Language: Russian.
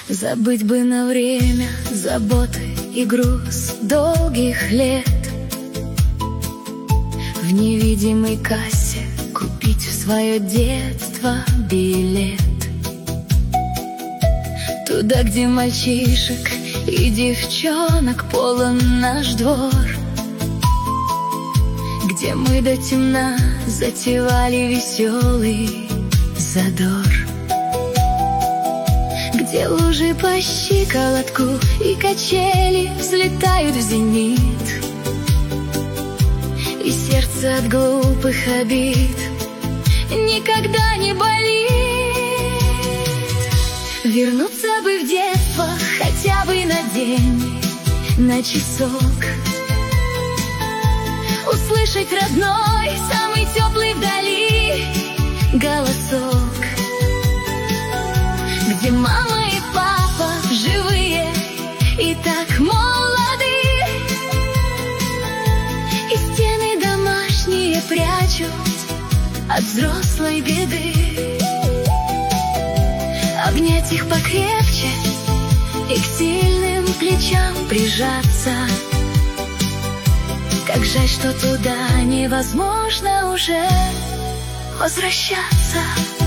Забыть бы на время заботы и груз долгих лет. В невидимой кассе купить в свое детство билет. Туда, где мальчишек и девчонок полон наш двор, где мы до темна затевали веселый задор, где лужи по щиколотку и качели взлетают в зенит, и сердце от глупых обид никогда не болит. Вернуться бы в детство хотя бы на день, на часок, услышать родной, самый теплый вдали голосок, где мама и папа живые и так молоды, и стены домашние прячут от взрослой беды. Обнять их покрепче и к сильным плечам прижаться. Как жаль, что туда невозможно уже возвращаться.